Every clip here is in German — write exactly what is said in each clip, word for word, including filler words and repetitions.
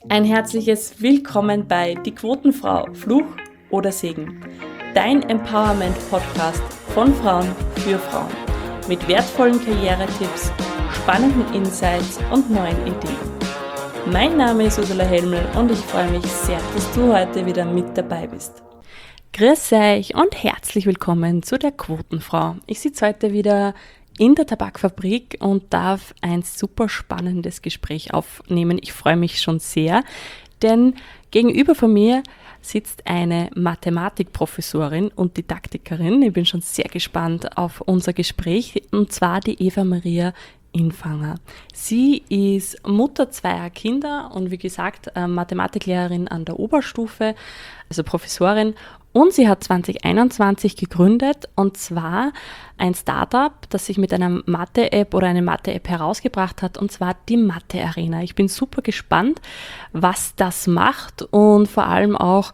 Ein herzliches Willkommen bei Die Quotenfrau, Fluch oder Segen. Dein Empowerment-Podcast von Frauen für Frauen. Mit wertvollen Karrieretipps, spannenden Insights und neuen Ideen. Mein Name ist Ursula Helmel und ich freue mich sehr, dass du heute wieder mit dabei bist. Grüß euch und herzlich willkommen zu der Quotenfrau. Ich sitze heute wieder in der Tabakfabrik und darf ein super spannendes Gespräch aufnehmen. Ich freue mich schon sehr, denn gegenüber von mir sitzt eine Mathematikprofessorin und Didaktikerin. Ich bin schon sehr gespannt auf unser Gespräch, und zwar die Eva Maria Infanger. Sie ist Mutter zweier Kinder und wie gesagt Mathematiklehrerin an der Oberstufe, also Professorin. Und sie hat zwanzig einundzwanzig gegründet, und zwar ein Startup, das sich mit einer Mathe-App oder eine Mathe-App herausgebracht hat, und zwar die Mathe Arena. Ich bin super gespannt, was das macht und vor allem auch,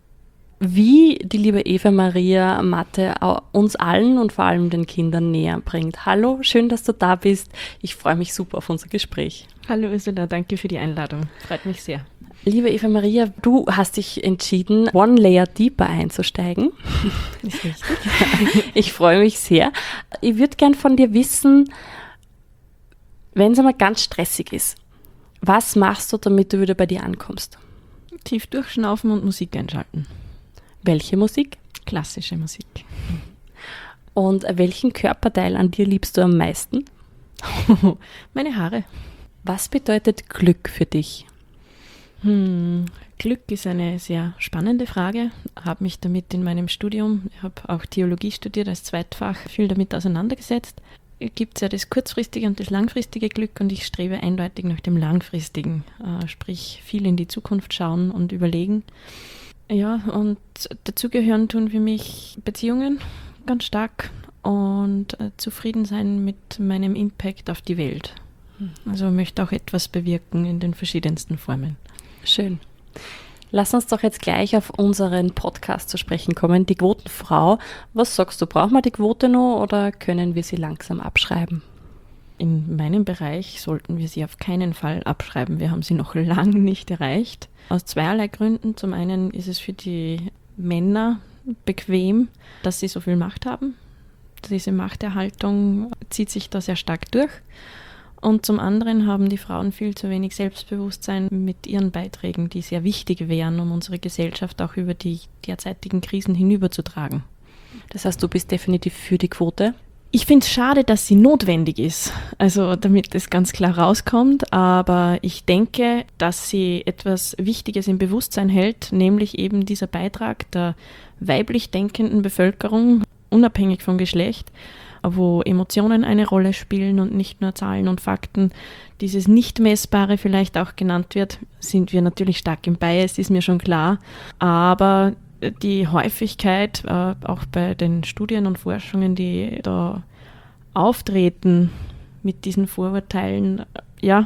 wie die liebe Eva Maria Mathe uns allen und vor allem den Kindern näher bringt. Hallo, schön, dass du da bist. Ich freue mich super auf unser Gespräch. Hallo Ursula, danke für die Einladung. Freut mich sehr. Liebe Eva Maria, du hast dich entschieden, One Layer Deeper einzusteigen. Ist richtig. Ich freue mich sehr. Ich würde gern von dir wissen, wenn es einmal ganz stressig ist, was machst du, damit du wieder bei dir ankommst? Tief durchschnaufen und Musik einschalten. Welche Musik? Klassische Musik. Und welchen Körperteil an dir liebst du am meisten? Meine Haare. Was bedeutet Glück für dich? Hm, Glück ist eine sehr spannende Frage. Ich habe mich damit in meinem Studium, ich habe auch Theologie studiert als Zweitfach, viel damit auseinandergesetzt. Es gibt ja das kurzfristige und das langfristige Glück, und ich strebe eindeutig nach dem langfristigen, äh, sprich viel in die Zukunft schauen und überlegen. Ja, und dazugehören tun für mich Beziehungen ganz stark und äh, zufrieden sein mit meinem Impact auf die Welt. Also ich möchte auch etwas bewirken in den verschiedensten Formen. Schön. Lass uns doch jetzt gleich auf unseren Podcast zu sprechen kommen, die Quotenfrau. Was sagst du, brauchen wir die Quote noch oder können wir sie langsam abschreiben? In meinem Bereich sollten wir sie auf keinen Fall abschreiben. Wir haben sie noch lange nicht erreicht. Aus zweierlei Gründen. Zum einen ist es für die Männer bequem, dass sie so viel Macht haben. Diese Machterhaltung zieht sich da sehr stark durch. Und zum anderen haben die Frauen viel zu wenig Selbstbewusstsein mit ihren Beiträgen, die sehr wichtig wären, um unsere Gesellschaft auch über die derzeitigen Krisen hinüberzutragen. Das heißt, du bist definitiv für die Quote? Ich finde es schade, dass sie notwendig ist, also damit es ganz klar rauskommt, aber ich denke, dass sie etwas Wichtiges im Bewusstsein hält, nämlich eben dieser Beitrag der weiblich denkenden Bevölkerung, unabhängig vom Geschlecht, wo Emotionen eine Rolle spielen und nicht nur Zahlen und Fakten. Dieses Nicht-Messbare vielleicht auch genannt wird, sind wir natürlich stark im Bias, ist mir schon klar, aber die Häufigkeit, äh, auch bei den Studien und Forschungen, die da auftreten mit diesen Vorurteilen, äh, ja,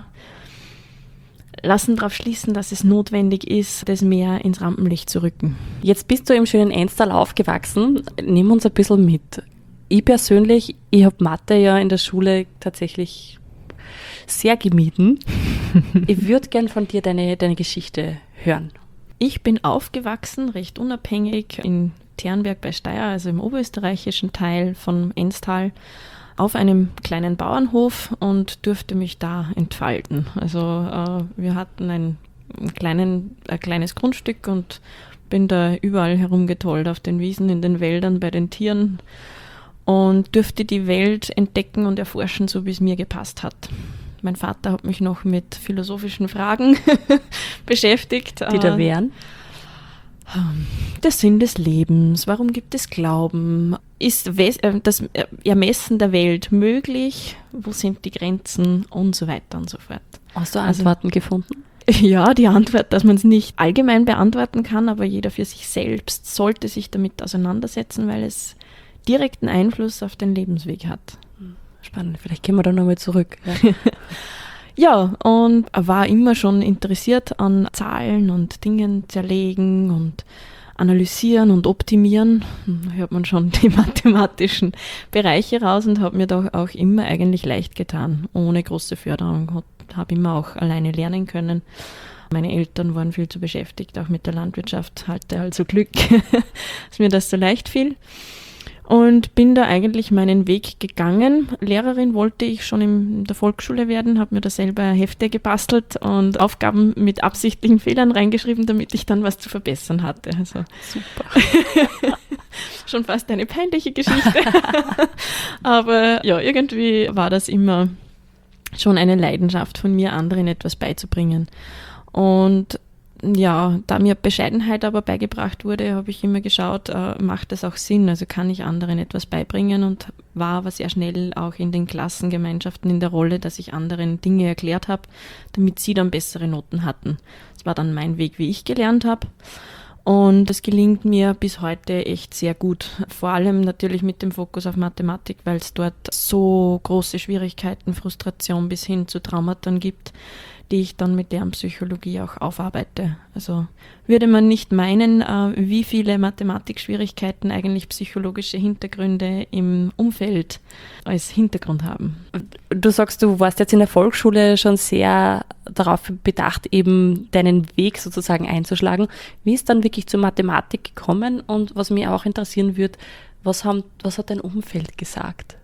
lassen darauf schließen, dass es notwendig ist, das mehr ins Rampenlicht zu rücken. Jetzt bist du im schönen Enstal aufgewachsen. Nimm uns ein bisschen mit. Ich persönlich, ich habe Mathe ja in der Schule tatsächlich sehr gemieden. Ich würde gern von dir deine, deine Geschichte hören. Ich bin aufgewachsen, recht unabhängig, in Ternberg bei Steyr, also im oberösterreichischen Teil von Enstal, auf einem kleinen Bauernhof und durfte mich da entfalten. Also äh, wir hatten ein, kleinen, ein kleines Grundstück und bin da überall herumgetollt, auf den Wiesen, in den Wäldern, bei den Tieren, und dürfte die Welt entdecken und erforschen, so wie es mir gepasst hat. Mein Vater hat mich noch mit philosophischen Fragen beschäftigt. Die da wären? Der Sinn des Lebens, warum gibt es Glauben? Ist das Ermessen der Welt möglich? Wo sind die Grenzen? Und so weiter und so fort. Hast du Antworten also gefunden? Ja, die Antwort, dass man es nicht allgemein beantworten kann, aber jeder für sich selbst sollte sich damit auseinandersetzen, weil es direkten Einfluss auf den Lebensweg hat. Spannend, vielleicht gehen wir da nochmal zurück. Ja. Ja, und er war immer schon interessiert an Zahlen und Dingen zerlegen und analysieren und optimieren. Da hört man schon die mathematischen Bereiche raus und habe mir da auch immer eigentlich leicht getan, ohne große Förderung. Habe immer auch alleine lernen können. Meine Eltern waren viel zu beschäftigt, auch mit der Landwirtschaft, hatte also Glück, dass mir das so leicht fiel. Und bin da eigentlich meinen Weg gegangen. Lehrerin wollte ich schon in der Volksschule werden, habe mir da selber Hefte gebastelt und Aufgaben mit absichtlichen Fehlern reingeschrieben, damit ich dann was zu verbessern hatte. Also super. Schon fast eine peinliche Geschichte. Aber ja, irgendwie war das immer schon eine Leidenschaft von mir, anderen etwas beizubringen. Und ja, da mir Bescheidenheit aber beigebracht wurde, habe ich immer geschaut, äh, macht das auch Sinn? Also kann ich anderen etwas beibringen und war aber sehr schnell auch in den Klassengemeinschaften in der Rolle, dass ich anderen Dinge erklärt habe, damit sie dann bessere Noten hatten. Das war dann mein Weg, wie ich gelernt habe. Und das gelingt mir bis heute echt sehr gut. Vor allem natürlich mit dem Fokus auf Mathematik, weil es dort so große Schwierigkeiten, Frustration bis hin zu Traumata gibt, die ich dann mit Lernpsychologie auch aufarbeite. Also würde man nicht meinen, wie viele Mathematikschwierigkeiten eigentlich psychologische Hintergründe im Umfeld als Hintergrund haben. Du sagst, du warst jetzt in der Volksschule schon sehr darauf bedacht, eben deinen Weg sozusagen einzuschlagen. Wie ist dann wirklich zur Mathematik gekommen? Und was mich auch interessieren würde, was, haben, was hat dein Umfeld gesagt?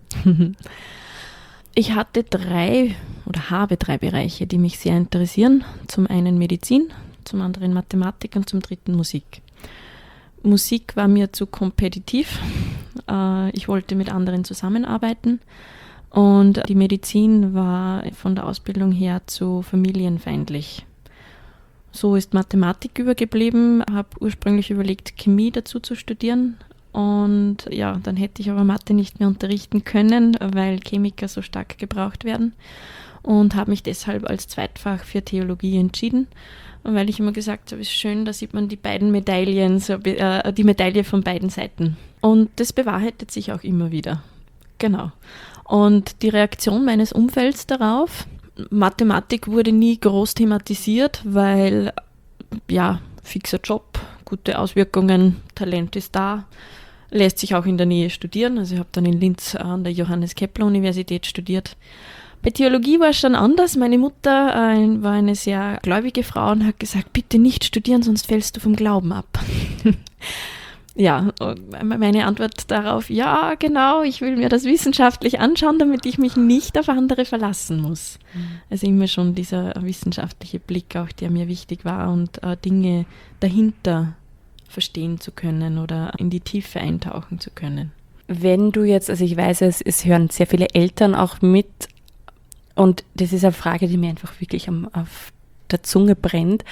Ich hatte drei oder habe drei Bereiche, die mich sehr interessieren. Zum einen Medizin, zum anderen Mathematik und zum dritten Musik. Musik war mir zu kompetitiv. Ich wollte mit anderen zusammenarbeiten und die Medizin war von der Ausbildung her zu familienfeindlich. So ist Mathematik übergeblieben, habe ursprünglich überlegt, Chemie dazu zu studieren. Und ja, dann hätte ich aber Mathe nicht mehr unterrichten können, weil Chemiker so stark gebraucht werden und habe mich deshalb als Zweitfach für Theologie entschieden, weil ich immer gesagt habe, es ist schön, da sieht man die beiden Medaillen, so, äh, die Medaille von beiden Seiten. Und das bewahrheitet sich auch immer wieder. Genau. Und die Reaktion meines Umfelds darauf, Mathematik wurde nie groß thematisiert, weil ja, fixer Job, gute Auswirkungen, Talent ist da. Lässt sich auch in der Nähe studieren. Also ich habe dann in Linz an der Johannes-Kepler-Universität studiert. Bei Theologie war es schon anders. Meine Mutter äh, war eine sehr gläubige Frau und hat gesagt, bitte nicht studieren, sonst fällst du vom Glauben ab. Ja, meine Antwort darauf, ja, genau, ich will mir das wissenschaftlich anschauen, damit ich mich nicht auf andere verlassen muss. Mhm. Also immer schon dieser wissenschaftliche Blick auch, der mir wichtig war und äh, Dinge dahinter verstehen zu können oder in die Tiefe eintauchen zu können. Wenn du jetzt, also ich weiß, es, es hören sehr viele Eltern auch mit und das ist eine Frage, die mir einfach wirklich am, auf der Zunge brennt.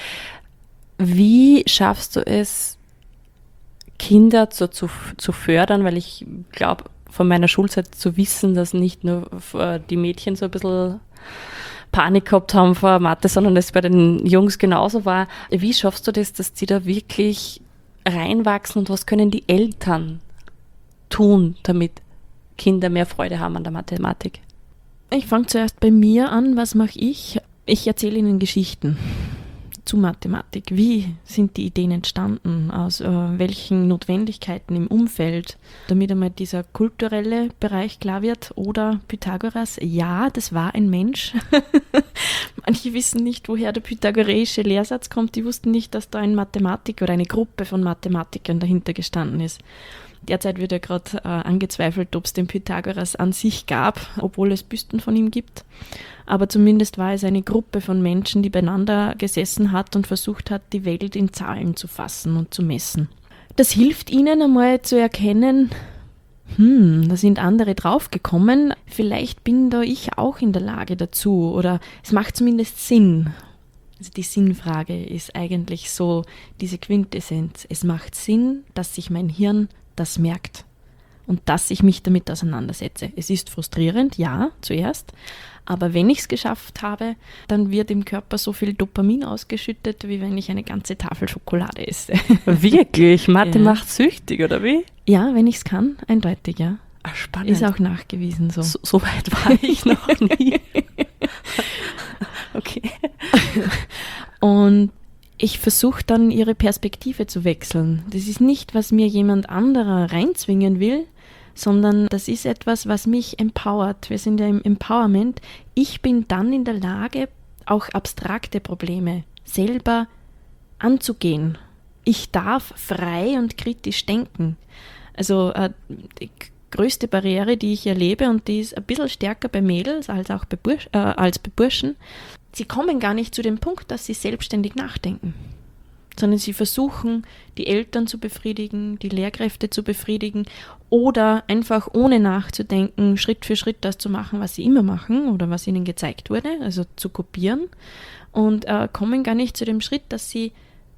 Wie schaffst du es, Kinder zu, zu, zu fördern, weil ich glaube, von meiner Schulzeit zu wissen, dass nicht nur die Mädchen so ein bisschen Panik gehabt haben vor Mathe, sondern es bei den Jungs genauso war. Wie schaffst du das, dass die da wirklich reinwachsen und was können die Eltern tun, damit Kinder mehr Freude haben an der Mathematik? Ich fange zuerst bei mir an. Was mache ich? Ich erzähle ihnen Geschichten zu Mathematik. Wie sind die Ideen entstanden? Aus äh, welchen Notwendigkeiten im Umfeld? Damit einmal dieser kulturelle Bereich klar wird. Oder Pythagoras, ja, das war ein Mensch. Manche wissen nicht, woher der pythagoreische Lehrsatz kommt. Die wussten nicht, dass da ein Mathematiker oder eine Gruppe von Mathematikern dahinter gestanden ist. Derzeit wird ja gerade äh, angezweifelt, ob es den Pythagoras an sich gab, obwohl es Büsten von ihm gibt. Aber zumindest war es eine Gruppe von Menschen, die beieinander gesessen hat und versucht hat, die Welt in Zahlen zu fassen und zu messen. Das hilft ihnen einmal zu erkennen, hm, da sind andere draufgekommen, vielleicht bin da ich auch in der Lage dazu oder es macht zumindest Sinn. Also die Sinnfrage ist eigentlich so diese Quintessenz. Es macht Sinn, dass sich mein Hirn das merkt und dass ich mich damit auseinandersetze. Es ist frustrierend, ja, zuerst, aber wenn ich es geschafft habe, dann wird im Körper so viel Dopamin ausgeschüttet, wie wenn ich eine ganze Tafel Schokolade esse. Wirklich? Mathe ja. macht süchtig, oder wie? Ja, wenn ich es kann, eindeutig, ja. Ach, spannend. Ist auch nachgewiesen so. So, so weit war ich noch nie. Okay. Und ich versuche dann, ihre Perspektive zu wechseln. Das ist nicht, was mir jemand anderer reinzwingen will, sondern das ist etwas, was mich empowert. Wir sind ja im Empowerment. Ich bin dann in der Lage, auch abstrakte Probleme selber anzugehen. Ich darf frei und kritisch denken. Also äh, die größte Barriere, die ich erlebe, und die ist ein bisschen stärker bei Mädels als auch bei, Bursch, äh, als bei Burschen, sie kommen gar nicht zu dem Punkt, dass sie selbstständig nachdenken, sondern sie versuchen, die Eltern zu befriedigen, die Lehrkräfte zu befriedigen oder einfach ohne nachzudenken, Schritt für Schritt das zu machen, was sie immer machen oder was ihnen gezeigt wurde, also zu kopieren, und äh, kommen gar nicht zu dem Schritt, dass sie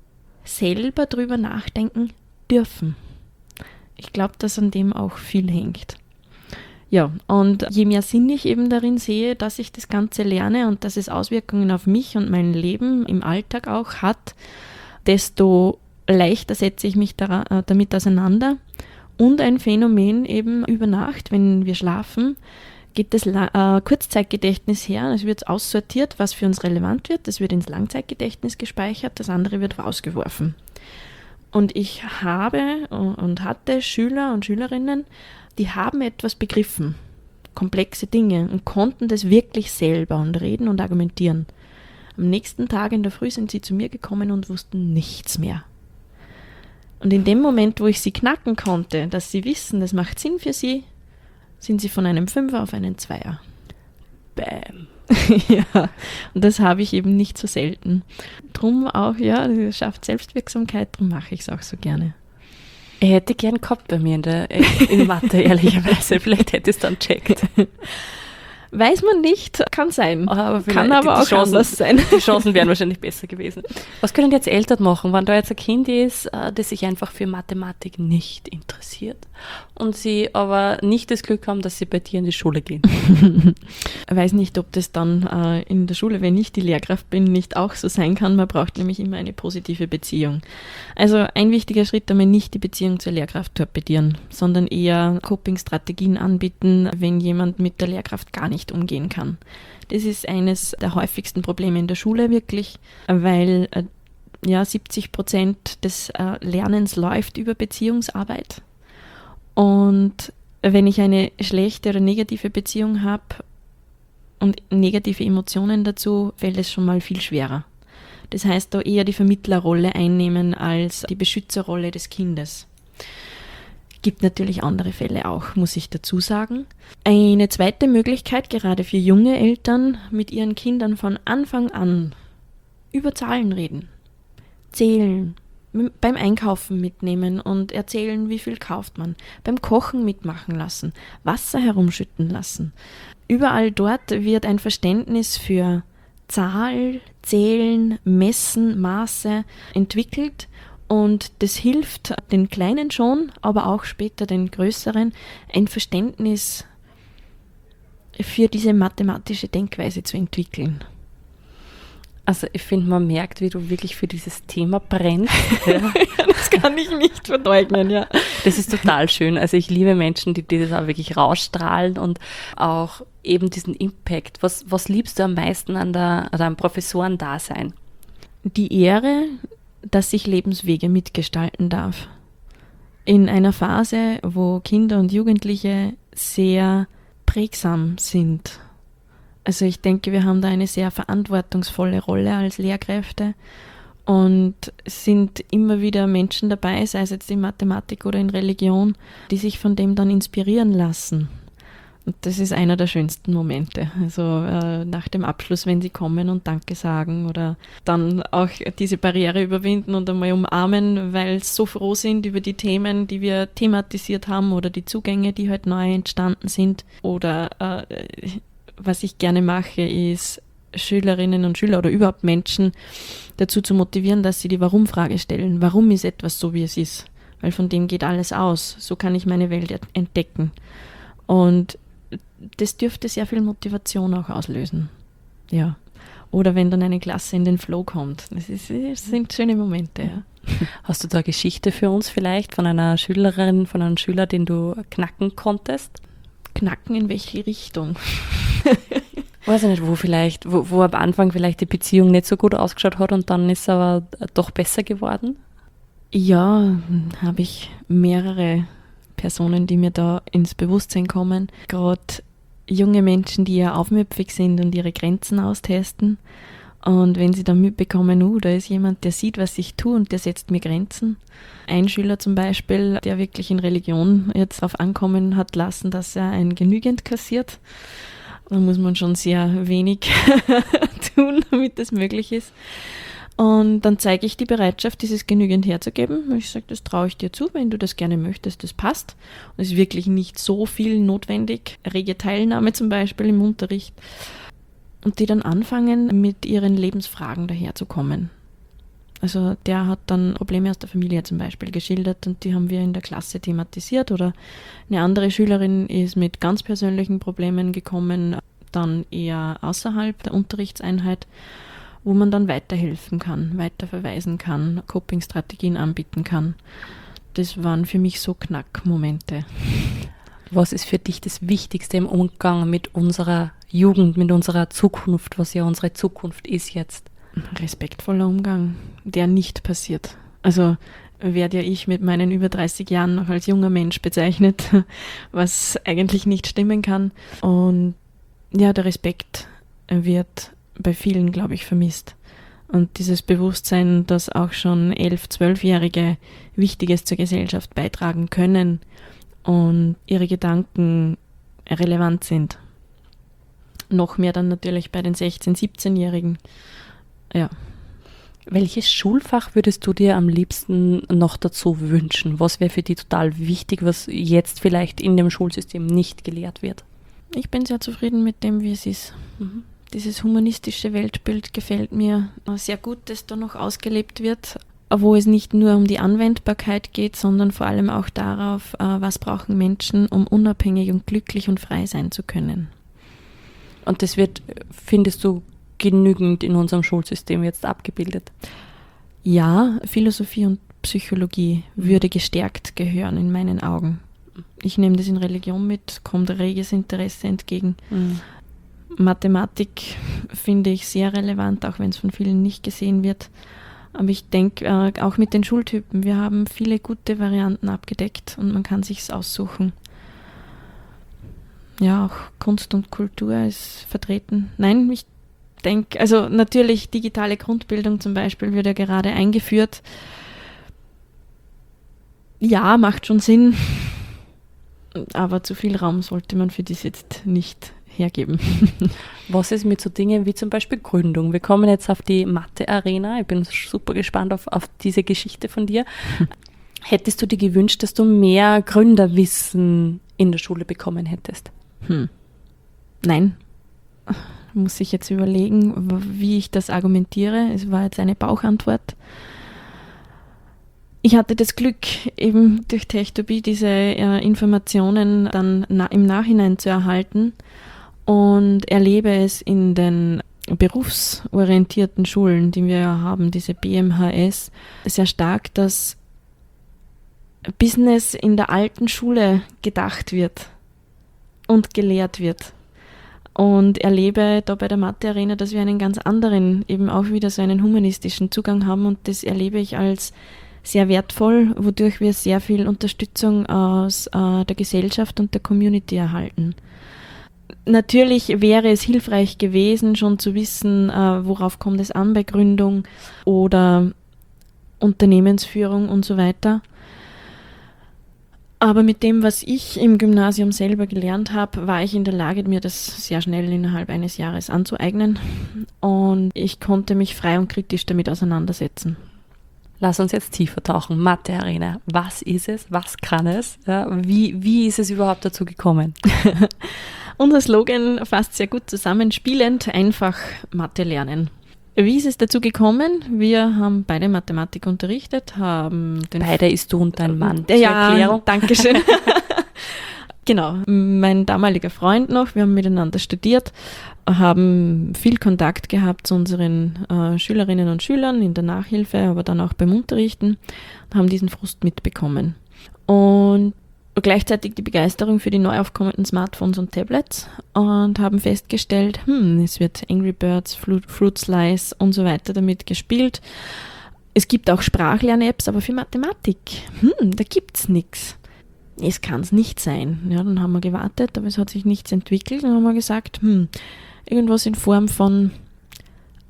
selber drüber nachdenken dürfen. Ich glaube, dass an dem auch viel hängt. Ja, und je mehr Sinn ich eben darin sehe, dass ich das Ganze lerne und dass es Auswirkungen auf mich und mein Leben im Alltag auch hat, desto leichter setze ich mich da, äh, damit auseinander. Und ein Phänomen eben über Nacht, wenn wir schlafen, geht das La- äh, Kurzzeitgedächtnis her, es wird aussortiert, was für uns relevant wird, das wird ins Langzeitgedächtnis gespeichert, das andere wird rausgeworfen. Und ich habe und hatte Schüler und Schülerinnen, die haben etwas begriffen, komplexe Dinge, und konnten das wirklich selber und reden und argumentieren. Am nächsten Tag in der Früh sind sie zu mir gekommen und wussten nichts mehr. Und in dem Moment, wo ich sie knacken konnte, dass sie wissen, das macht Sinn für sie, sind sie von einem Fünfer auf einen Zweier. Bäm. Ja, und das habe ich eben nicht so selten. Drum auch, ja, das schafft Selbstwirksamkeit, drum mache ich es auch so gerne. Ich hätte gern gehabt bei mir in der in Mathe, ehrlicherweise. Vielleicht hätte ich es dann checkt. Weiß man nicht, kann sein. Aber kann aber auch Chancen, anders sein. Die Chancen wären wahrscheinlich besser gewesen. Was können jetzt Eltern machen, wenn da jetzt ein Kind ist, das sich einfach für Mathematik nicht interessiert und sie aber nicht das Glück haben, dass sie bei dir in die Schule gehen? Ich weiß nicht, ob das dann äh, in der Schule, wenn ich die Lehrkraft bin, nicht auch so sein kann. Man braucht nämlich immer eine positive Beziehung. Also ein wichtiger Schritt, einmal nicht die Beziehung zur Lehrkraft torpedieren, sondern eher Coping-Strategien anbieten, wenn jemand mit der Lehrkraft gar nicht umgehen kann. Das ist eines der häufigsten Probleme in der Schule wirklich, weil äh, ja, siebzig Prozent des äh, Lernens läuft über Beziehungsarbeit. Und wenn ich eine schlechte oder negative Beziehung habe und negative Emotionen dazu, fällt es schon mal viel schwerer. Das heißt, da eher die Vermittlerrolle einnehmen als die Beschützerrolle des Kindes. Gibt natürlich andere Fälle auch, muss ich dazu sagen. Eine zweite Möglichkeit, gerade für junge Eltern, mit ihren Kindern von Anfang an über Zahlen reden, zählen, beim Einkaufen mitnehmen und erzählen, wie viel kauft man, beim Kochen mitmachen lassen, Wasser herumschütten lassen. Überall dort wird ein Verständnis für Zahl, Zählen, Messen, Maße entwickelt. Und das hilft den Kleinen schon, aber auch später den Größeren, ein Verständnis für diese mathematische Denkweise zu entwickeln. Also ich finde, man merkt, wie du wirklich für dieses Thema brennst. Ja. Das kann ich nicht verleugnen, ja. Das ist total schön. Also ich liebe Menschen, die, die das auch wirklich rausstrahlen und auch eben diesen Impact. Was, was liebst du am meisten an der, an deinem Professorendasein? Die Ehre, dass ich Lebenswege mitgestalten darf. In einer Phase, wo Kinder und Jugendliche sehr prägsam sind. Also ich denke, wir haben da eine sehr verantwortungsvolle Rolle als Lehrkräfte und es sind immer wieder Menschen dabei, sei es jetzt in Mathematik oder in Religion, die sich von dem dann inspirieren lassen. Und das ist einer der schönsten Momente. Also äh, nach dem Abschluss, wenn sie kommen und Danke sagen oder dann auch diese Barriere überwinden und einmal umarmen, weil sie so froh sind über die Themen, die wir thematisiert haben oder die Zugänge, die halt neu entstanden sind. Oder äh, was ich gerne mache, ist Schülerinnen und Schüler oder überhaupt Menschen dazu zu motivieren, dass sie die Warum-Frage stellen. Warum ist etwas so, wie es ist? Weil von dem geht alles aus. So kann ich meine Welt entdecken. Und das dürfte sehr viel Motivation auch auslösen. Ja. Oder wenn dann eine Klasse in den Flow kommt. Das, ist, das sind schöne Momente, ja. Hast du da eine Geschichte für uns vielleicht von einer Schülerin, von einem Schüler, den du knacken konntest? Knacken in welche Richtung? Weiß ich nicht, wo vielleicht, wo, wo am Anfang vielleicht die Beziehung nicht so gut ausgeschaut hat und dann ist es aber doch besser geworden? Ja, habe ich mehrere Personen, die mir da ins Bewusstsein kommen. Gerade junge Menschen, die ja aufmüpfig sind und ihre Grenzen austesten. Und wenn sie dann mitbekommen, uh, da ist jemand, der sieht, was ich tue und der setzt mir Grenzen. Ein Schüler zum Beispiel, der wirklich in Religion jetzt darauf ankommen hat lassen, dass er ein Genügend kassiert. Da muss man schon sehr wenig tun, damit das möglich ist. Und dann zeige ich die Bereitschaft, dieses Genügend herzugeben. Ich sage, das traue ich dir zu, wenn du das gerne möchtest, das passt. Und es ist wirklich nicht so viel notwendig. Rege Teilnahme zum Beispiel im Unterricht. Und die dann anfangen, mit ihren Lebensfragen daherzukommen. Also der hat dann Probleme aus der Familie zum Beispiel geschildert und die haben wir in der Klasse thematisiert. Oder eine andere Schülerin ist mit ganz persönlichen Problemen gekommen, dann eher außerhalb der Unterrichtseinheit, wo man dann weiterhelfen kann, weiterverweisen kann, Coping-Strategien anbieten kann. Das waren für mich so Knackmomente. Was ist für dich das Wichtigste im Umgang mit unserer Jugend, mit unserer Zukunft, was ja unsere Zukunft ist jetzt? Respektvoller Umgang, der nicht passiert. Also werde ja ich mit meinen über dreißig Jahren noch als junger Mensch bezeichnet, was eigentlich nicht stimmen kann. Und ja, der Respekt wird bei vielen, glaube ich, vermisst. Und dieses Bewusstsein, dass auch schon elf-, zwölfjährige Wichtiges zur Gesellschaft beitragen können und ihre Gedanken relevant sind. Noch mehr dann natürlich bei den sechzehn-, siebzehnjährigen. Ja. Welches Schulfach würdest du dir am liebsten noch dazu wünschen? Was wäre für dich total wichtig, was jetzt vielleicht in dem Schulsystem nicht gelehrt wird? Ich bin sehr zufrieden mit dem, wie es ist. Mhm. Dieses humanistische Weltbild gefällt mir sehr gut, dass da noch ausgelebt wird, wo es nicht nur um die Anwendbarkeit geht, sondern vor allem auch darauf, was brauchen Menschen, um unabhängig und glücklich und frei sein zu können. Und das wird, findest du, genügend in unserem Schulsystem jetzt abgebildet? Ja, Philosophie und Psychologie würde gestärkt gehören in meinen Augen. Ich nehme das in Religion mit, kommt reges Interesse entgegen. Mhm. Mathematik finde ich sehr relevant, auch wenn es von vielen nicht gesehen wird. Aber ich denke, äh, auch mit den Schultypen, wir haben viele gute Varianten abgedeckt und man kann sich's aussuchen. Ja, auch Kunst und Kultur ist vertreten. Nein, ich denke, also natürlich digitale Grundbildung zum Beispiel wird ja gerade eingeführt. Ja, macht schon Sinn, aber zu viel Raum sollte man für das jetzt nicht hergeben. Was ist mit so Dingen wie zum Beispiel Gründung? Wir kommen jetzt auf die Mathe-Arena. Ich bin super gespannt auf, auf diese Geschichte von dir. Hättest du dir gewünscht, dass du mehr Gründerwissen in der Schule bekommen hättest? Hm. Nein. Muss ich jetzt überlegen, wie ich das argumentiere. Es war jetzt eine Bauchantwort. Ich hatte das Glück, eben durch Techtopie diese äh, Informationen dann na, im Nachhinein zu erhalten und erlebe es in den berufsorientierten Schulen, die wir ja haben, diese B M H S, sehr stark, dass Business in der alten Schule gedacht wird und gelehrt wird. Und erlebe da bei der Mathe-Arena, dass wir einen ganz anderen, eben auch wieder so einen humanistischen Zugang haben und das erlebe ich als sehr wertvoll, wodurch wir sehr viel Unterstützung aus äh, der Gesellschaft und der Community erhalten. Natürlich wäre es hilfreich gewesen, schon zu wissen, äh, worauf kommt es an bei Gründung oder Unternehmensführung und so weiter. Aber mit dem, was ich im Gymnasium selber gelernt habe, war ich in der Lage, mir das sehr schnell innerhalb eines Jahres anzueignen. Und ich konnte mich frei und kritisch damit auseinandersetzen. Lass uns jetzt tiefer tauchen. Mathe-Arena. Was ist es? Was kann es? Ja, wie, wie ist es überhaupt dazu gekommen? Unser Slogan fasst sehr gut zusammen. Spielend, einfach Mathe lernen. Wie ist es dazu gekommen? Wir haben beide Mathematik unterrichtet, haben den Beide ist du und dein Mann. Zur ja, Erklärung. Danke schön. Genau, mein damaliger Freund noch, wir haben miteinander studiert, haben viel Kontakt gehabt zu unseren äh, Schülerinnen und Schülern in der Nachhilfe, aber dann auch beim Unterrichten, haben diesen Frust mitbekommen. Und gleichzeitig die Begeisterung für die neu aufkommenden Smartphones und Tablets und haben festgestellt, hm, es wird Angry Birds, Fruit, Fruit Slice und so weiter damit gespielt. Es gibt auch Sprachlern-Apps, aber für Mathematik, hm, da gibt's nichts. Es kann es nicht sein. Ja, dann haben wir gewartet, aber es hat sich nichts entwickelt. Dann haben wir gesagt, hm, irgendwas in Form von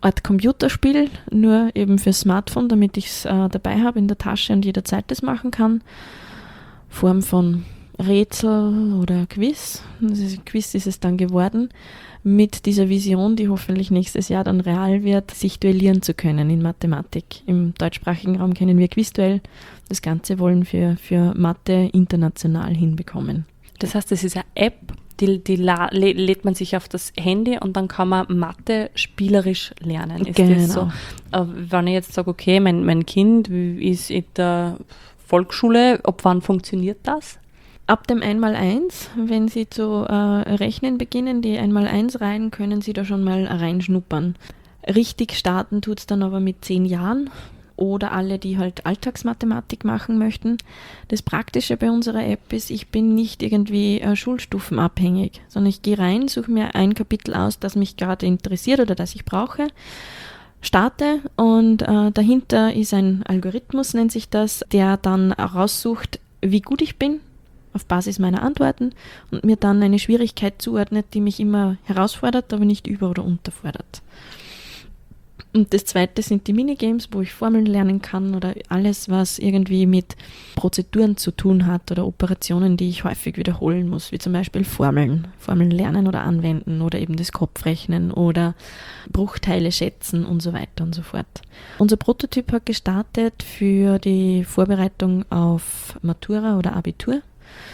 Art Computerspiel, nur eben fürs Smartphone, damit ich es äh, dabei habe in der Tasche und jederzeit das machen kann. Form von Rätsel oder Quiz. Also Quiz ist es dann geworden, mit dieser Vision, die hoffentlich nächstes Jahr dann real wird, sich duellieren zu können in Mathematik. Im deutschsprachigen Raum kennen wir Quizduell. Das Ganze wollen wir für Mathe international hinbekommen. Das heißt, das ist eine App, die, die la, lä, lädt man sich auf das Handy und dann kann man Mathe spielerisch lernen. Ist genau. das so? Äh, wenn ich jetzt sage, okay, mein, mein Kind ist in der Volksschule, ab wann funktioniert das? Ab dem eins mal eins, wenn Sie zu äh, rechnen beginnen, die eins mal eins Reihen, können Sie da schon mal reinschnuppern. Richtig starten tut es dann aber mit zehn Jahren oder alle, die halt Alltagsmathematik machen möchten. Das Praktische bei unserer App ist, ich bin nicht irgendwie äh, schulstufenabhängig, sondern ich gehe rein, suche mir ein Kapitel aus, das mich gerade interessiert oder das ich brauche, starte und äh, dahinter ist ein Algorithmus, nennt sich das, der dann raussucht, wie gut ich bin, auf Basis meiner Antworten und mir dann eine Schwierigkeit zuordnet, die mich immer herausfordert, aber nicht über- oder unterfordert. Und das Zweite sind die Minigames, wo ich Formeln lernen kann oder alles, was irgendwie mit Prozeduren zu tun hat oder Operationen, die ich häufig wiederholen muss, wie zum Beispiel Formeln, Formeln lernen oder anwenden oder eben das Kopfrechnen oder Bruchteile schätzen und so weiter und so fort. Unser Prototyp hat gestartet für die Vorbereitung auf Matura oder Abitur.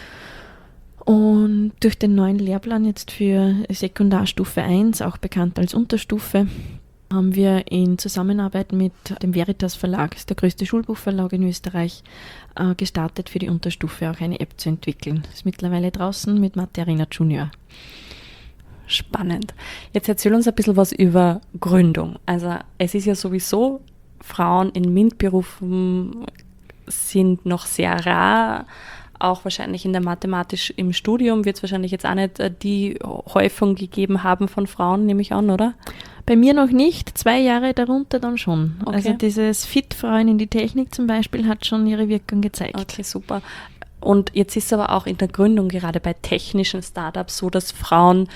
Und durch den neuen Lehrplan jetzt für Sekundarstufe eins, auch bekannt als Unterstufe, haben wir in Zusammenarbeit mit dem Veritas Verlag, das ist der größte Schulbuchverlag in Österreich, äh, gestartet, für die Unterstufe auch eine App zu entwickeln. Ist mittlerweile draußen mit Mathe Arena Junior. Spannend. Jetzt erzähl uns ein bisschen was über Gründung. Also es ist ja sowieso, Frauen in MINT-Berufen sind noch sehr rar. Auch wahrscheinlich in der Mathematik im Studium wird es wahrscheinlich jetzt auch nicht die Häufung gegeben haben von Frauen, nehme ich an, oder? Bei mir noch nicht, zwei Jahre darunter dann schon. Okay. Also dieses Fit-Frauen in die Technik zum Beispiel hat schon ihre Wirkung gezeigt. Okay, super. Und jetzt ist es aber auch in der Gründung, gerade bei technischen Startups, so, dass Frauen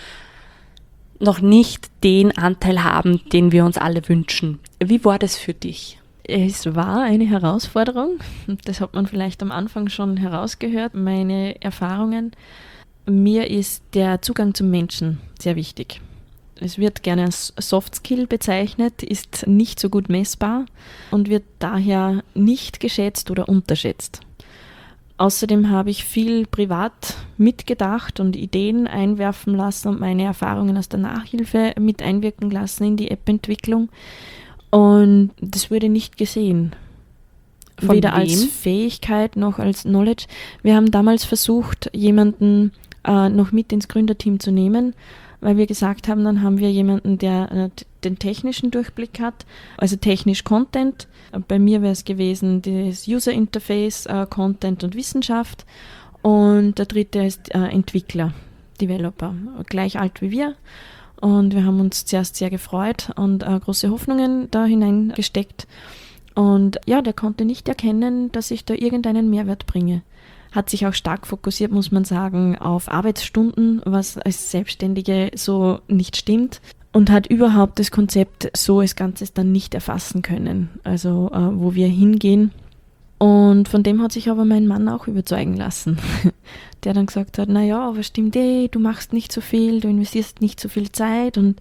noch nicht den Anteil haben, den wir uns alle wünschen. Wie war das für dich? Es war eine Herausforderung, das hat man vielleicht am Anfang schon herausgehört, meine Erfahrungen. Mir ist der Zugang zum Menschen sehr wichtig. Es wird gerne als Soft Skill bezeichnet, ist nicht so gut messbar und wird daher nicht geschätzt oder unterschätzt. Außerdem habe ich viel privat mitgedacht und Ideen einwerfen lassen und meine Erfahrungen aus der Nachhilfe mit einwirken lassen in die App-Entwicklung. Und das wurde nicht gesehen. Von Weder wem? als Fähigkeit noch als Knowledge. Wir haben damals versucht, jemanden äh, noch mit ins Gründerteam zu nehmen, weil wir gesagt haben, dann haben wir jemanden, der äh, den technischen Durchblick hat, also technisch Content. Bei mir wäre es gewesen das User Interface, äh, Content und Wissenschaft. Und der dritte ist äh, Entwickler, Developer, gleich alt wie wir. Und wir haben uns zuerst sehr gefreut und äh, große Hoffnungen da hineingesteckt. Und ja, der konnte nicht erkennen, dass ich da irgendeinen Mehrwert bringe. Hat sich auch stark fokussiert, muss man sagen, auf Arbeitsstunden, was als Selbstständige so nicht stimmt. Und hat überhaupt das Konzept so als Ganzes dann nicht erfassen können. Also äh, wo wir hingehen. Und von dem hat sich aber mein Mann auch überzeugen lassen, der dann gesagt hat, naja, aber stimmt eh, du machst nicht so viel, du investierst nicht so viel Zeit und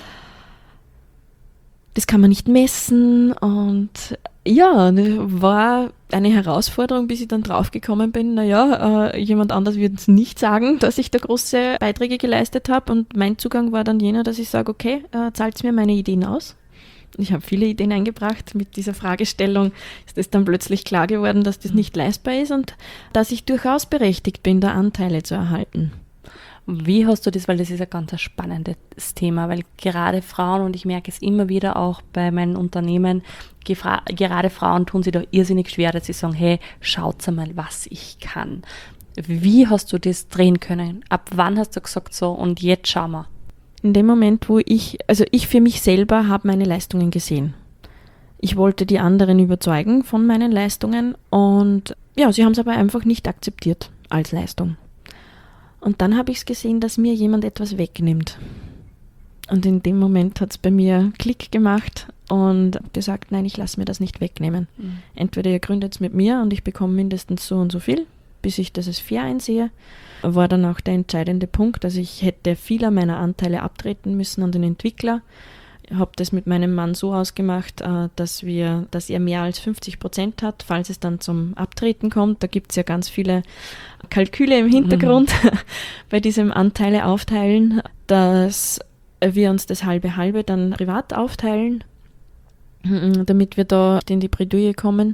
das kann man nicht messen. Und ja, war eine Herausforderung, bis ich dann draufgekommen bin, naja, äh, jemand anders würde es nicht sagen, dass ich da große Beiträge geleistet habe. Und mein Zugang war dann jener, dass ich sage, okay, äh, zahlt mir meine Ideen aus. Ich habe viele Ideen eingebracht. Mit dieser Fragestellung ist es dann plötzlich klar geworden, dass das nicht leistbar ist und dass ich durchaus berechtigt bin, da Anteile zu erhalten. Wie hast du das, weil das ist ein ganz spannendes Thema, weil gerade Frauen, und ich merke es immer wieder auch bei meinen Unternehmen, gefra- gerade Frauen tun sich da irrsinnig schwer, dass sie sagen, hey, schaut mal, was ich kann. Wie hast du das drehen können? Ab wann hast du gesagt so, und jetzt schauen wir? In dem Moment, wo ich, also ich für mich selber habe meine Leistungen gesehen. Ich wollte die anderen überzeugen von meinen Leistungen und ja, sie haben es aber einfach nicht akzeptiert als Leistung. Und dann habe ich es gesehen, dass mir jemand etwas wegnimmt. Und in dem Moment hat es bei mir Klick gemacht und gesagt, nein, ich lasse mir das nicht wegnehmen. Mhm. Entweder ihr gründet es mit mir und ich bekomme mindestens so und so viel, bis ich das als fair einsehe. War dann auch der entscheidende Punkt. Also ich hätte viele meiner Anteile abtreten müssen an den Entwickler. Ich habe das mit meinem Mann so ausgemacht, dass wir, dass er mehr als fünfzig Prozent hat, falls es dann zum Abtreten kommt. Da gibt es ja ganz viele Kalküle im Hintergrund mhm. bei diesem Anteile aufteilen, dass wir uns das halbe halbe dann privat aufteilen, damit wir da in die Bredouille kommen.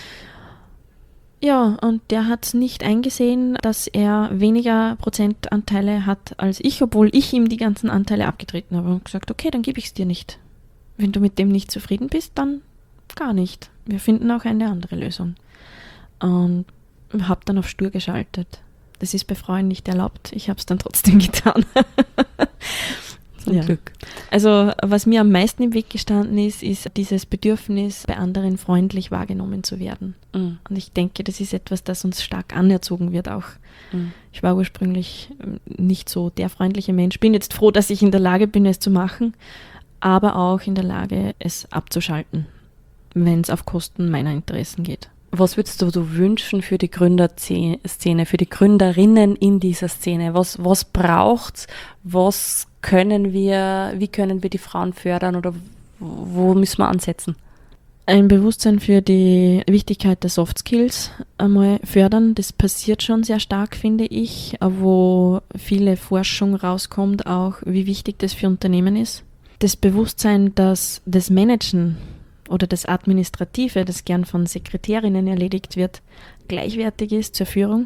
Ja, und der hat es nicht eingesehen, dass er weniger Prozentanteile hat als ich, obwohl ich ihm die ganzen Anteile abgetreten habe und gesagt, okay, dann gebe ich es dir nicht. Wenn du mit dem nicht zufrieden bist, dann gar nicht. Wir finden auch eine andere Lösung. Und habe dann auf stur geschaltet. Das ist bei Frauen nicht erlaubt. Ich habe es dann trotzdem getan. Zum ja. Glück. Also was mir am meisten im Weg gestanden ist, ist dieses Bedürfnis, bei anderen freundlich wahrgenommen zu werden. Mhm. Und ich denke, das ist etwas, das uns stark anerzogen wird auch. Mhm. Ich war ursprünglich nicht so der freundliche Mensch. Bin jetzt froh, dass ich in der Lage bin, es zu machen, aber auch in der Lage, es abzuschalten, wenn es auf Kosten meiner Interessen geht. Was würdest du, du wünschen für die Gründerszene, für die Gründerinnen in dieser Szene? Was, was braucht's? Was können wir, wie können wir die Frauen fördern oder wo müssen wir ansetzen? Ein Bewusstsein für die Wichtigkeit der Soft Skills einmal fördern. Das passiert schon sehr stark, finde ich, wo viele Forschung rauskommt, auch wie wichtig das für Unternehmen ist. Das Bewusstsein, dass das Managen oder das Administrative, das gern von Sekretärinnen erledigt wird, gleichwertig ist zur Führung.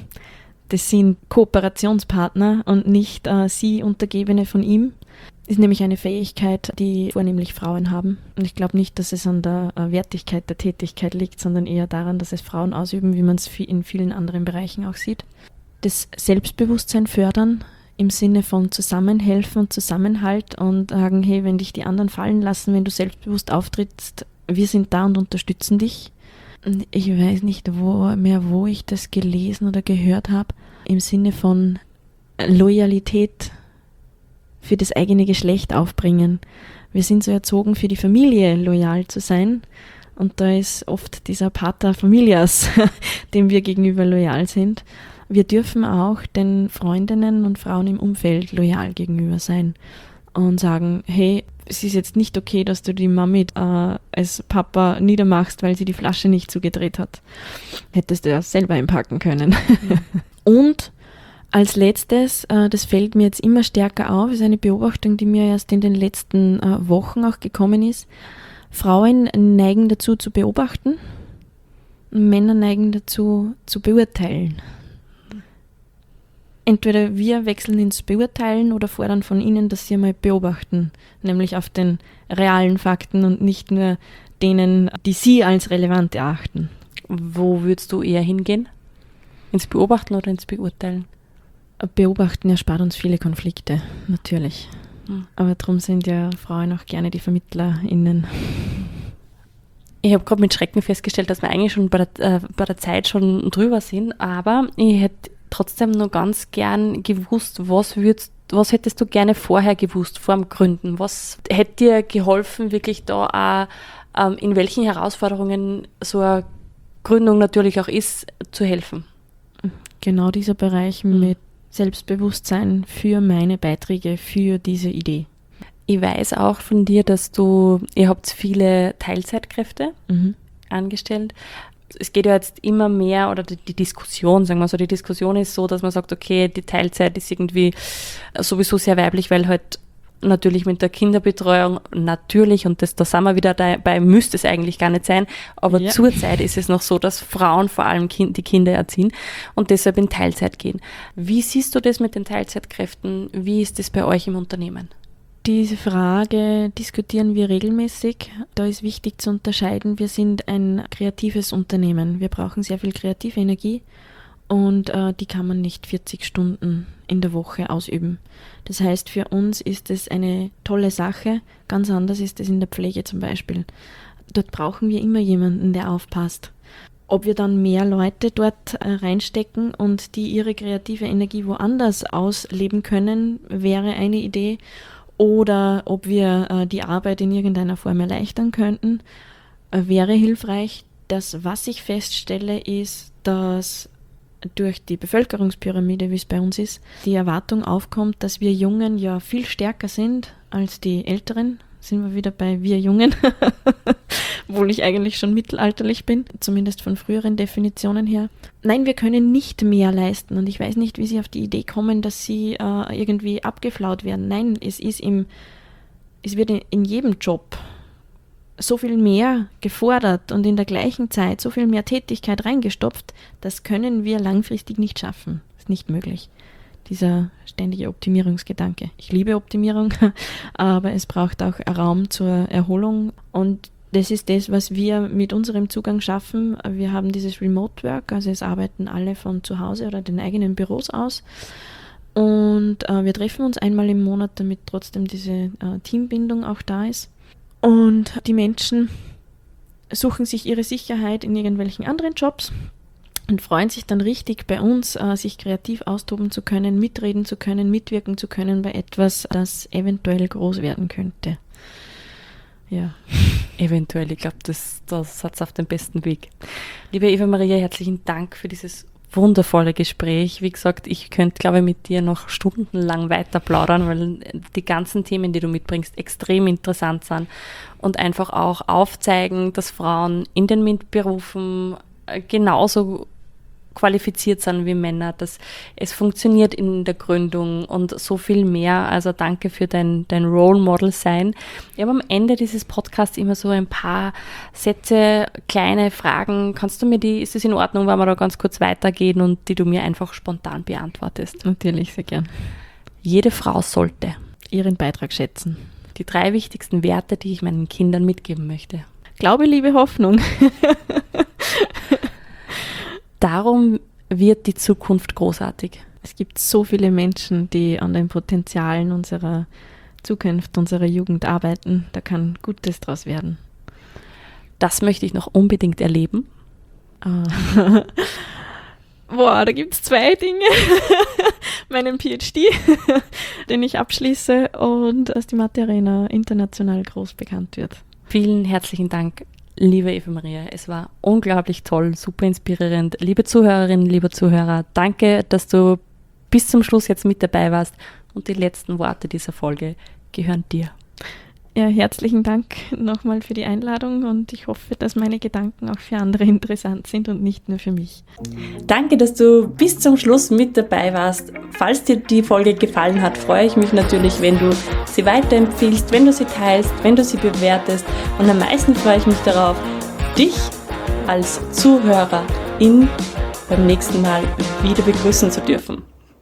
Das sind Kooperationspartner und nicht äh, sie Untergebene von ihm. Ist nämlich eine Fähigkeit, die vornehmlich Frauen haben. Und ich glaube nicht, dass es an der äh, Wertigkeit der Tätigkeit liegt, sondern eher daran, dass es Frauen ausüben, wie man es in vielen anderen Bereichen auch sieht. Das Selbstbewusstsein fördern im Sinne von Zusammenhelfen und Zusammenhalt und sagen, hey, wenn dich die anderen fallen lassen, wenn du selbstbewusst auftrittst, wir sind da und unterstützen dich. Und ich weiß nicht wo, mehr, wo ich das gelesen oder gehört habe, im Sinne von Loyalität für das eigene Geschlecht aufbringen. Wir sind so erzogen, für die Familie loyal zu sein. Und da ist oft dieser Pater Familias, dem wir gegenüber loyal sind. Wir dürfen auch den Freundinnen und Frauen im Umfeld loyal gegenüber sein und sagen, hey, es ist jetzt nicht okay, dass du die Mami äh, als Papa niedermachst, weil sie die Flasche nicht zugedreht hat. Hättest du ja selber einpacken können. Mhm. Und als letztes, äh, das fällt mir jetzt immer stärker auf, ist eine Beobachtung, die mir erst in den letzten äh, Wochen auch gekommen ist. Frauen neigen dazu zu beobachten, Männer neigen dazu zu beurteilen. Entweder wir wechseln ins Beurteilen oder fordern von ihnen, dass sie einmal beobachten, nämlich auf den realen Fakten und nicht nur denen, die sie als relevant erachten. Wo würdest du eher hingehen? Ins Beobachten oder ins Beurteilen? Beobachten erspart uns viele Konflikte, natürlich. Hm. Aber darum sind ja Frauen auch gerne die VermittlerInnen. Ich habe gerade mit Schrecken festgestellt, dass wir eigentlich schon bei der, äh, bei der Zeit schon drüber sind, aber ich hätte trotzdem nur ganz gern gewusst, was würdest, was hättest du gerne vorher gewusst, vor dem Gründen? Was hätte dir geholfen, wirklich da auch, ähm, in welchen Herausforderungen so eine Gründung natürlich auch ist, zu helfen? Genau dieser Bereich mhm. mit Selbstbewusstsein für meine Beiträge, für diese Idee. Ich weiß auch von dir, dass du, ihr habt viele Teilzeitkräfte mhm. angestellt. Es geht ja jetzt immer mehr, oder die, die Diskussion, sagen wir so, die Diskussion ist so, dass man sagt, okay, die Teilzeit ist irgendwie sowieso sehr weiblich, weil halt natürlich mit der Kinderbetreuung natürlich, und das, da sind wir wieder dabei, müsste es eigentlich gar nicht sein, aber ja. Zurzeit ist es noch so, dass Frauen vor allem kind, die Kinder erziehen und deshalb in Teilzeit gehen. Wie siehst du das mit den Teilzeitkräften? Wie ist das bei euch im Unternehmen? Diese Frage diskutieren wir regelmäßig. Da ist wichtig zu unterscheiden, wir sind ein kreatives Unternehmen. Wir brauchen sehr viel kreative Energie und äh, die kann man nicht vierzig Stunden in der Woche ausüben. Das heißt, für uns ist es eine tolle Sache. Ganz anders ist es in der Pflege zum Beispiel. Dort brauchen wir immer jemanden, der aufpasst. Ob wir dann mehr Leute dort äh, reinstecken und die ihre kreative Energie woanders ausleben können, wäre eine Idee. oder ob wir äh, die Arbeit in irgendeiner Form erleichtern könnten, äh, wäre hilfreich. Das, was ich feststelle, ist, dass durch die Bevölkerungspyramide, wie es bei uns ist, die Erwartung aufkommt, dass wir Jungen ja viel stärker sind als die Älteren. Sind wir wieder bei wir Jungen, obwohl ich eigentlich schon mittelalterlich bin, zumindest von früheren Definitionen her. Nein, wir können nicht mehr leisten und ich weiß nicht, wie sie auf die Idee kommen, dass sie äh, irgendwie abgeflaut werden. Nein, es ist im, es wird in, in jedem Job so viel mehr gefordert und in der gleichen Zeit so viel mehr Tätigkeit reingestopft, das können wir langfristig nicht schaffen. Das ist nicht möglich. Dieser ständige Optimierungsgedanke. Ich liebe Optimierung, aber es braucht auch Raum zur Erholung und das ist das, was wir mit unserem Zugang schaffen. Wir haben dieses Remote Work, also es arbeiten alle von zu Hause oder den eigenen Büros aus und äh, wir treffen uns einmal im Monat, damit trotzdem diese äh, Teambindung auch da ist. Und die Menschen suchen sich ihre Sicherheit in irgendwelchen anderen Jobs und freuen sich dann richtig bei uns, äh, sich kreativ austoben zu können, mitreden zu können, mitwirken zu können bei etwas, das eventuell groß werden könnte. Ja. Eventuell, ich glaube, das, das hat es auf den besten Weg. Liebe Eva Maria, herzlichen Dank für dieses wundervolle Gespräch. Wie gesagt, ich könnte, glaube ich, mit dir noch stundenlang weiter plaudern, weil die ganzen Themen, die du mitbringst, extrem interessant sind und einfach auch aufzeigen, dass Frauen in den MINT-Berufen genauso qualifiziert sind wie Männer, dass es funktioniert in der Gründung und so viel mehr. Also danke für dein, dein Role Model sein. Ich habe am Ende dieses Podcasts immer so ein paar Sätze, kleine Fragen. Kannst du mir die, ist es in Ordnung, wenn wir da ganz kurz weitergehen und die du mir einfach spontan beantwortest? Natürlich, sehr gern. Jede Frau sollte ihren Beitrag schätzen. Die drei wichtigsten Werte, die ich meinen Kindern mitgeben möchte. Glaube, Liebe, Hoffnung. Darum wird die Zukunft großartig. Es gibt so viele Menschen, die an den Potenzialen unserer Zukunft, unserer Jugend arbeiten. Da kann Gutes draus werden. Das möchte ich noch unbedingt erleben. Ah. Boah, da gibt es zwei Dinge. Meinen P H D, den ich abschließe und dass die Mathe Arena international groß bekannt wird. Vielen herzlichen Dank, liebe Eva Maria. Es war unglaublich toll, super inspirierend. Liebe Zuhörerinnen, liebe Zuhörer, danke, dass du bis zum Schluss jetzt mit dabei warst und die letzten Worte dieser Folge gehören dir. Ja, herzlichen Dank nochmal für die Einladung und ich hoffe, dass meine Gedanken auch für andere interessant sind und nicht nur für mich. Danke, dass du bis zum Schluss mit dabei warst. Falls dir die Folge gefallen hat, freue ich mich natürlich, wenn du sie weiterempfiehlst, wenn du sie teilst, wenn du sie bewertest und am meisten freue ich mich darauf, dich als Zuhörerin beim nächsten Mal wieder begrüßen zu dürfen.